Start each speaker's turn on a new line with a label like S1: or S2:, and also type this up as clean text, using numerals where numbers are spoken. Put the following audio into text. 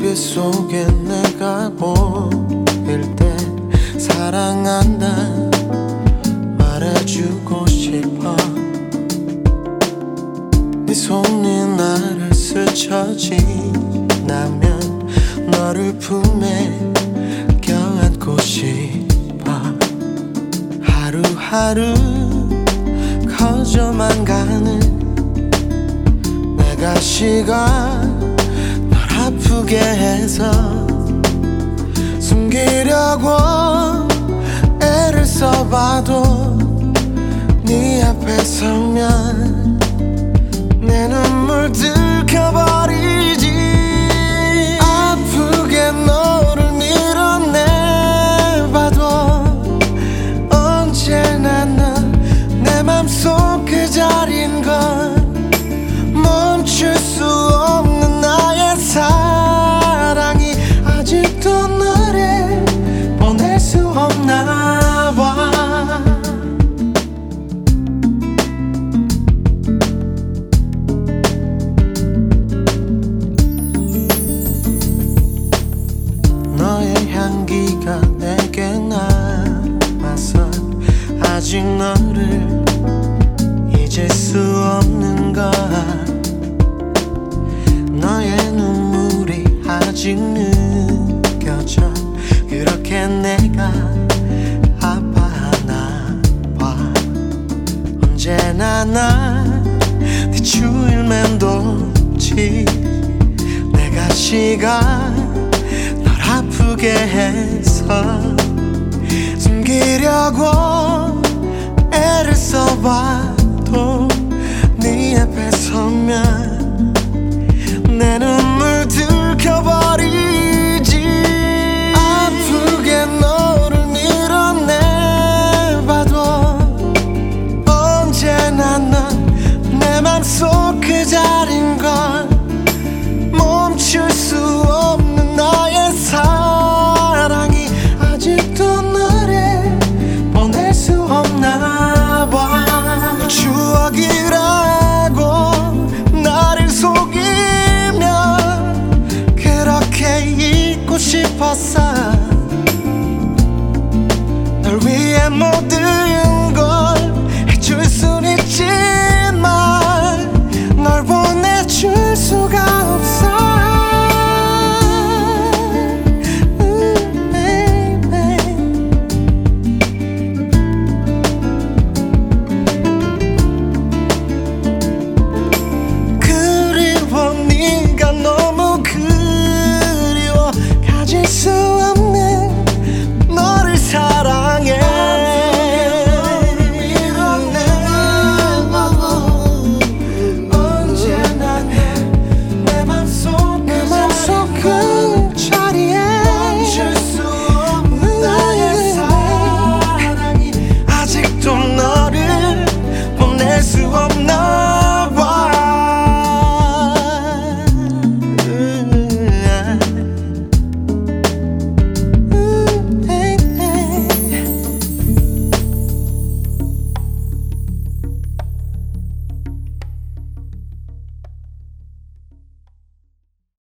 S1: 속에 내가 보일 때 사랑한다 말해주고 싶어. 네 손이 나를 스쳐 지나면 너를 품에 껴안고 싶어. 하루하루 커져만 가는 내가 시간 아프게 해서 숨기려고 애를 써봐도 네 앞에 서면 내 눈물 들켜버리지. 아프게 너를 밀어내봐도 언제나 넌 내 맘속 그 자리인 걸 멈출 수 없는 나의 사랑이 아직도 너를 보낼 수 없나 봐. 너의 향기가 내게 남아서 아직 너를 잊을 수 없는 걸. 너의 눈물이 아직 느껴져. 그렇게 내가 아파하나 봐. 언제나 난 네 주위를 맴돌지. 내가 시간 널 아프게 해서 숨기려고 애를 써봐도 네 앞에 서면 내 눈물 들켜버리지. 아프게 너를 밀어내봐도 언제나 넌 내 맘속 그 자리인 걸 멈출 수 없는 나의 사랑이 아직도 너를 보낼 수 없나 봐. 추억이라고 나를 속이면 그렇게 잊고 싶었어. 널 위해 모든